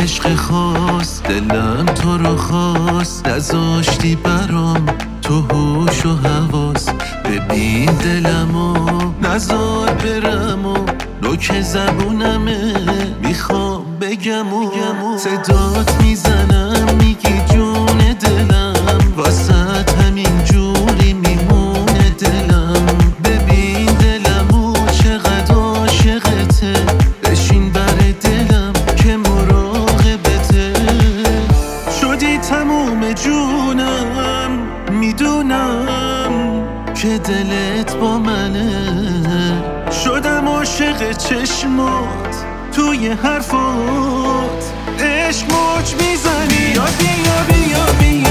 عشق خاص دلم تو رو خواست، نذاشتی برام تو هوش و حواس. ببین دلمو نذار برم و نوک زبونمه، میخوام بگم و صدات میزنم میگی جون دلم، واسط همین جوری میمونه دلم. ببین دلمو چقدر عاشقته، بشین بر دلم که مراقبته. شدی تموم جونم، میدونم که دلت با منه. شدم عاشق چشمات، توی حرفات عشق موج میزنی. بیا بیا بیا بیا